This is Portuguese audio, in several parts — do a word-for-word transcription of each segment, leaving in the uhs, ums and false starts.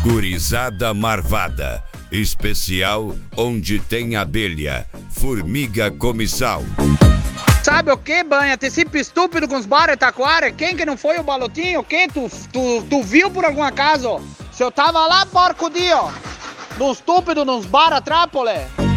Gurizada marvada, especial onde tem abelha, formiga comissal. Sabe o que, Banha? Ter sido estúpido com os bares taquara? Quem que não foi o Balotinho? O que? Tu, tu, tu viu por algum acaso? Se eu tava lá, porco dia, ó, nos estúpidos, nos bar Trápole.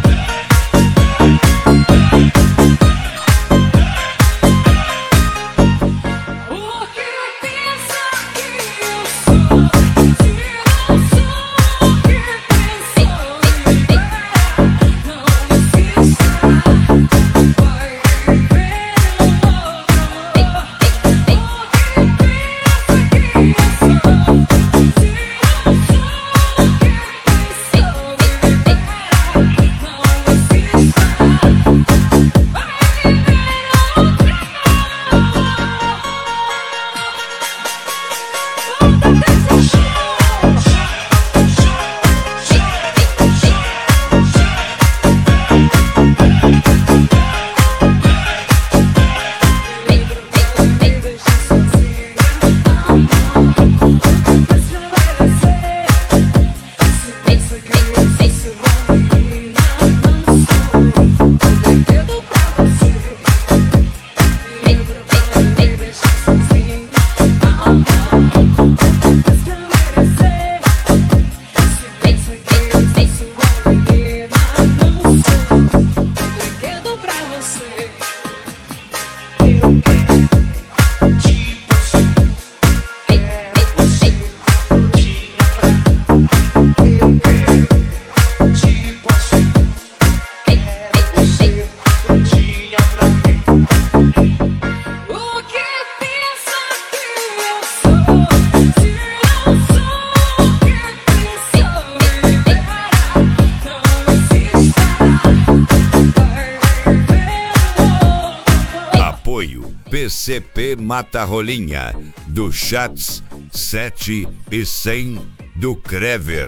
P C P Mata Rolinha, do Chats sete e cem do Crever.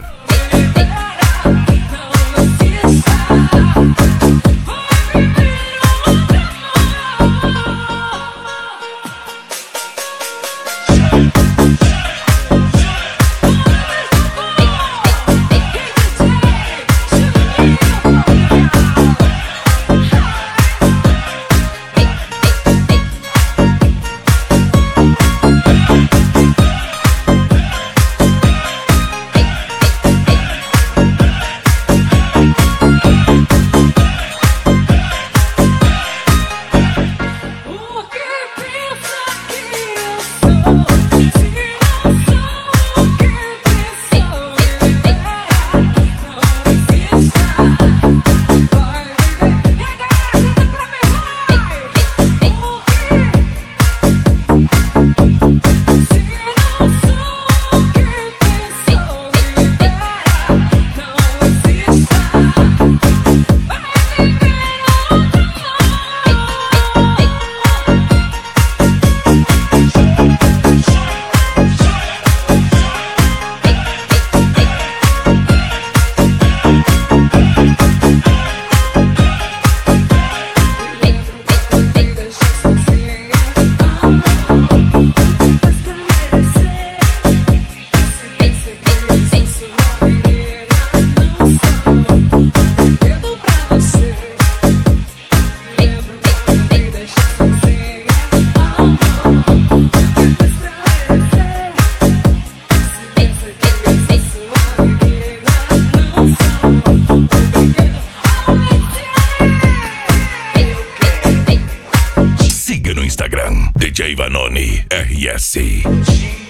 Siga no Instagram, D J Vanoni R S.